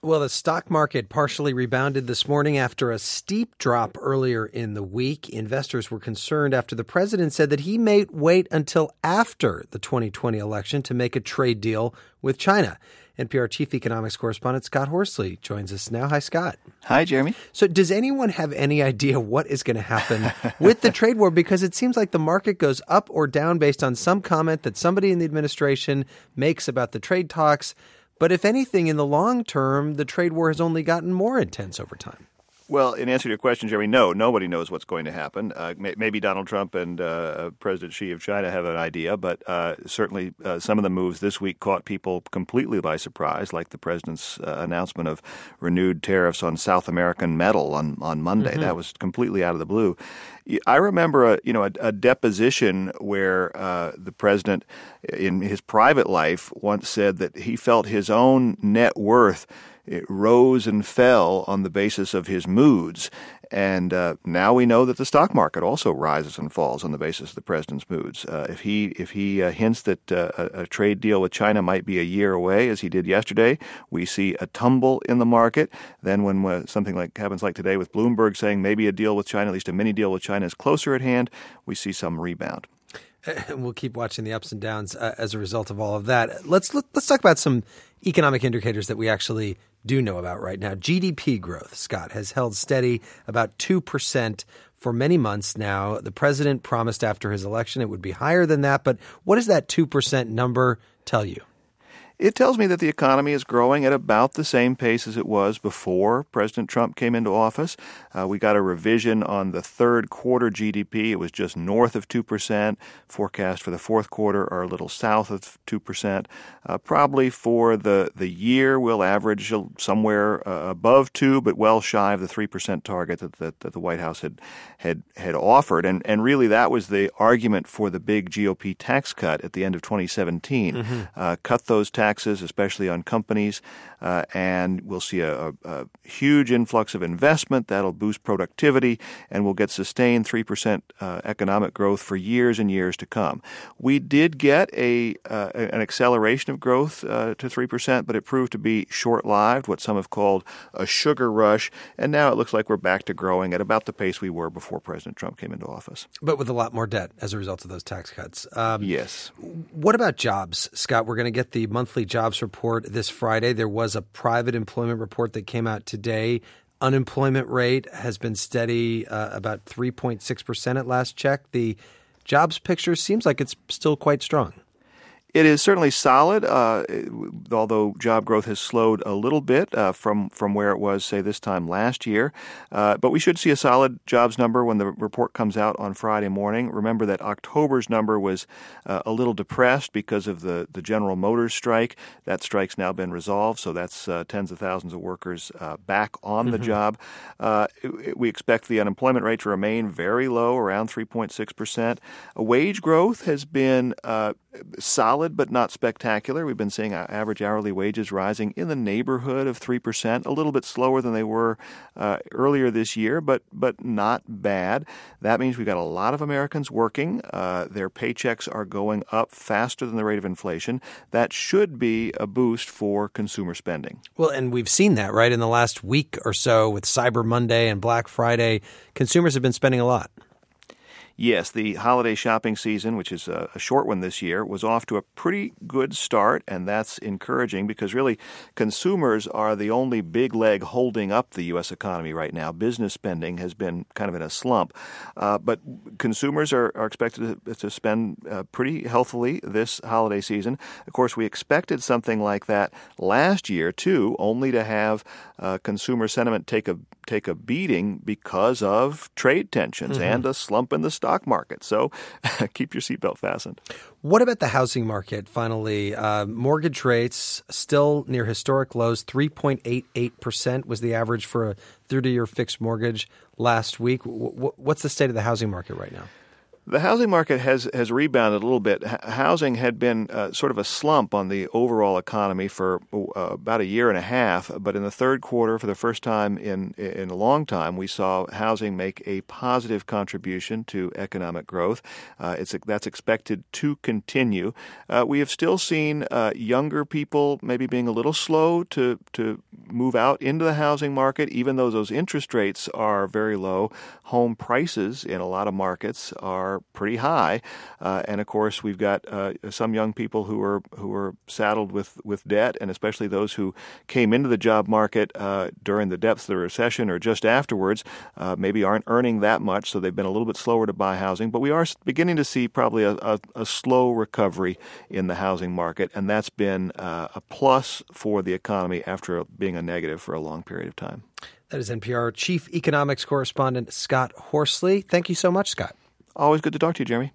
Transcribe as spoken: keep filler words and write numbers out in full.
Well, the stock market partially rebounded this morning after a steep drop earlier in the week. Investors were concerned after the president said that he may wait until after the twenty twenty election to make a trade deal with China. N P R chief economics correspondent Scott Horsley joins us now. Hi, Scott. Hi, Jeremy. So does anyone have any idea what is going to happen with the trade war? Because it seems like the market goes up or down based on some comment that somebody in the administration makes about the trade talks. But if anything, in the long term, the trade war has only gotten more intense over time. Well, in answer to your question, Jeremy, no, nobody knows what's going to happen. Uh, may, maybe Donald Trump and uh, President Xi of China have an idea, but uh, certainly uh, some of the moves this week caught people completely by surprise, like the president's uh, announcement of renewed tariffs on South American metal on, on Monday. Mm-hmm. That was completely out of the blue. I remember a you know a, a deposition where uh, the president, in his private life, once said that he felt his own net worth it rose and fell on the basis of his moods. And uh, now we know that the stock market also rises and falls on the basis of the president's moods. Uh, if he if he uh, hints that uh, a, a trade deal with China might be a year away, as he did yesterday, we see a tumble in the market. Then when uh, something like happens like today with Bloomberg saying maybe a deal with China, at least a mini deal with China, is closer at hand, we see some rebound. And we'll keep watching the ups and downs uh, as a result of all of that. Let's let, let's talk about some economic indicators that we actually do know about right now. G D P growth, Scott, has held steady about two percent for many months now. The president promised after his election it would be higher than that. But what does that two percent number tell you? It tells me that the economy is growing at about the same pace as it was before President Trump came into office. Uh, we got a revision on the third quarter G D P. It was just north of two percent. Forecast for the fourth quarter are a little south of two percent. Uh, probably for the, the year, we'll average somewhere uh, above two, but well shy of the three percent target that, that, that the White House had had had offered. And, and really that was the argument for the big G O P tax cut at the end of twenty seventeen. Mm-hmm. Uh, cut those tax taxes, especially on companies, uh, and we'll see a, a, a huge influx of investment that'll boost productivity, and we'll get sustained three percent uh, economic growth for years and years to come. We did get a uh, an acceleration of growth uh, to three percent, but it proved to be short-lived, what some have called a sugar rush, and now it looks like we're back to growing at about the pace we were before President Trump came into office. But with a lot more debt as a result of those tax cuts. Um, yes. What about jobs, Scott? We're going to get the monthly jobs report this Friday. There was a private employment report that came out today. Unemployment rate has been steady, uh, about three point six percent at last check. The jobs picture seems like it's still quite strong. It is certainly solid, uh, although job growth has slowed a little bit uh, from, from where it was, say, this time last year. Uh, but we should see a solid jobs number when the report comes out on Friday morning. Remember that October's number was uh, a little depressed because of the, the General Motors strike. That strike's now been resolved, so that's uh, tens of thousands of workers uh, back on mm-hmm. the job. Uh, we expect the unemployment rate to remain very low, around three point six percent. Wage growth has been uh, solid, but not spectacular. We've been seeing average hourly wages rising in the neighborhood of three percent, a little bit slower than they were uh, earlier this year, but but not bad. That means we've got a lot of Americans working. Uh, their paychecks are going up faster than the rate of inflation. That should be a boost for consumer spending. Well, and we've seen that, right? In the last week or so with Cyber Monday and Black Friday, consumers have been spending a lot. Yes, the holiday shopping season, which is a, a short one this year, was off to a pretty good start, and that's encouraging because really consumers are the only big leg holding up the U S economy right now. Business spending has been kind of in a slump, uh, but consumers are, are expected to, to spend uh, pretty healthily this holiday season. Of course, we expected something like that last year, too, only to have uh, consumer sentiment take a take a beating because of trade tensions mm-hmm. and a slump in the stock market. So keep your seatbelt fastened. What about the housing market, finally? Uh, mortgage rates still near historic lows. three point eight eight percent was the average for a thirty-year fixed mortgage last week. W- what's the state of the housing market right now? The housing market has, has rebounded a little bit. H- housing had been uh, sort of a slump on the overall economy for uh, about a year and a half, but in the third quarter, for the first time in in a long time, we saw housing make a positive contribution to economic growth. Uh, it's that's expected to continue. Uh, we have still seen uh, younger people maybe being a little slow to to move out into the housing market, even though those interest rates are very low. Home prices in a lot of markets are pretty high, uh, and of course we've got uh, some young people who are who are saddled with, with debt, and especially those who came into the job market uh, during the depths of the recession or just afterwards, uh, maybe aren't earning that much, so they've been a little bit slower to buy housing. But we are beginning to see probably a, a, a slow recovery in the housing market, and that's been uh, a plus for the economy after being a negative for a long period of time. That is N P R Chief Economics Correspondent Scott Horsley. Thank you so much, Scott. Always good to talk to you, Jeremy.